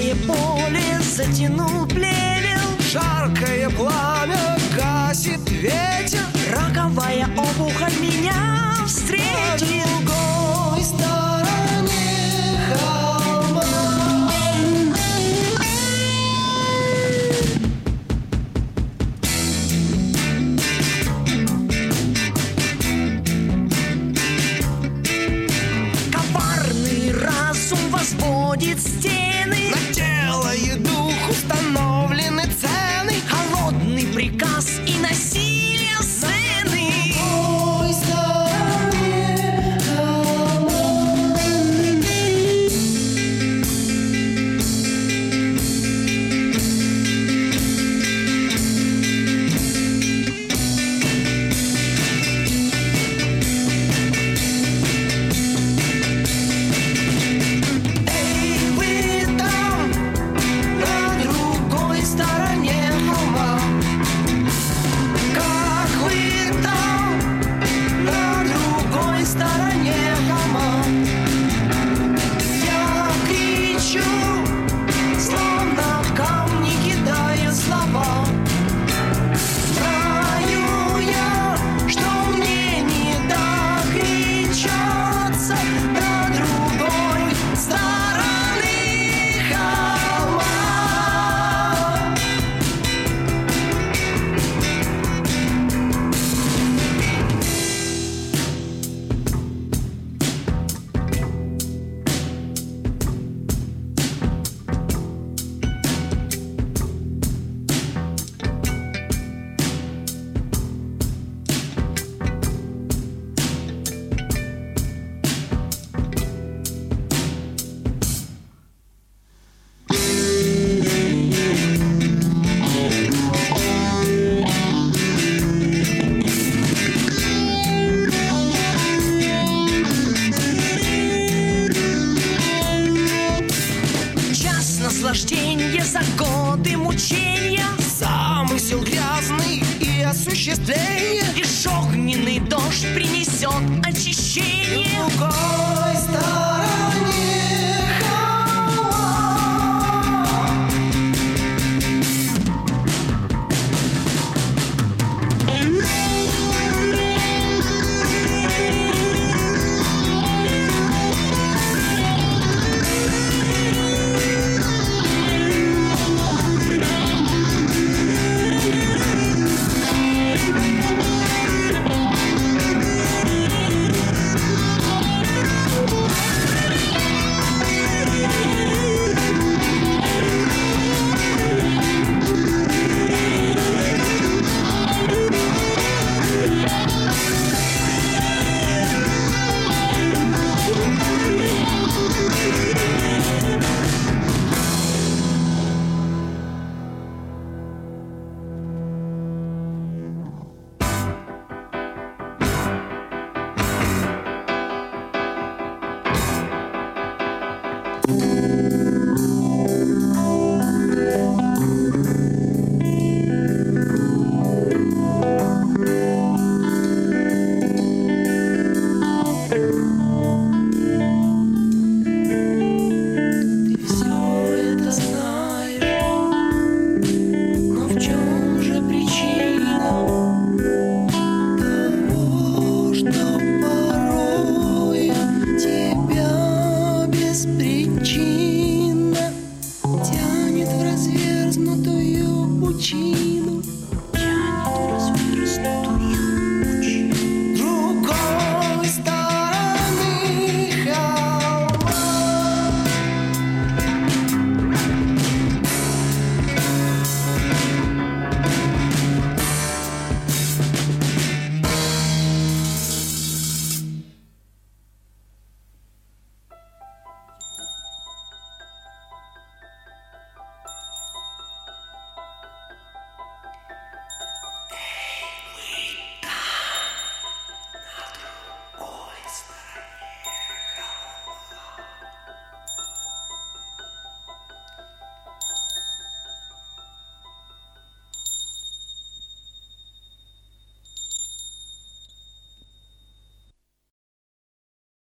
Жаркое поле затянул плевел, жаркое пламя гасит ветер. роковая опухоль меня встретит. На другой стороне холма. Коварный разум возводит стены, На тело и дух установлены цены. холодный приказ и насилие сцены. Ой, стороне холма. Эй, вы там, на другой стороне холма. Как вы там, на другой стороне холма. Я кричу, словно камни кидаю слова. Знаю я, что мне не докричаться до другой стороны холма. Час наслаждения за годы мучения, Замысел грязный и осуществление. лишь огненный дождь принесет очищение. В другой стороне холма. Ты все это знаешь, но в чем же причина того, что порой тебя беспричинно тянет в разверзнутую пучину?